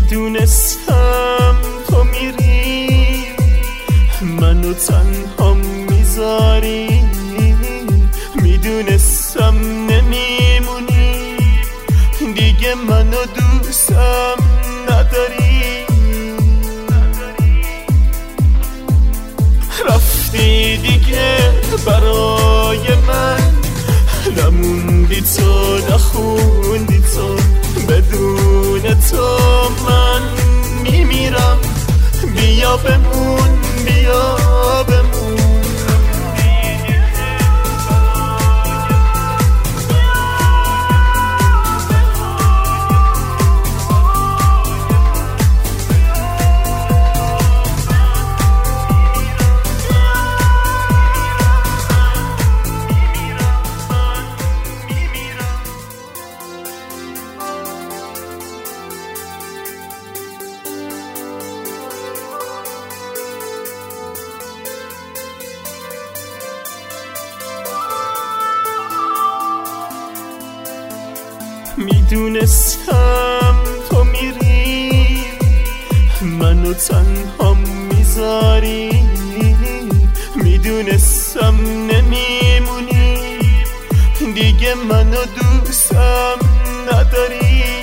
میدونستم تو میری منو تنها میذاری، میدونستم نمیمونی دیگه منو دوستم نداری. رفتی دیگه برای من، نموندی تو نخوندی تو، بدون تو من میمیرم. بیا بمون بیا بمون. میدونستم تو میری منو تنها میذاری، میدونستم نمیمونی دیگه منو دوستم نداری.